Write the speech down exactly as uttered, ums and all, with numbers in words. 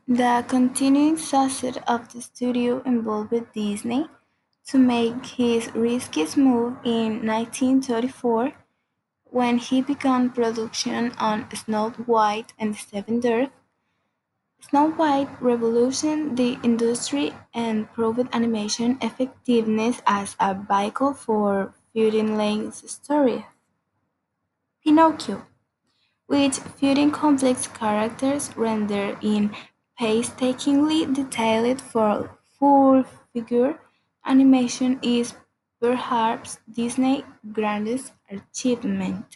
The continuing success of the studio involved Disney to make his risky move in nineteen thirty-four when he began production on Snow White and the Seven Dwarfs. Snow White revolutionized the industry and proved animation effectiveness as a vehicle for feuding stories. Pinocchio, which feuding complex characters rendered in painstakingly detailed full-figure animation is perhaps Disney's greatest achievement.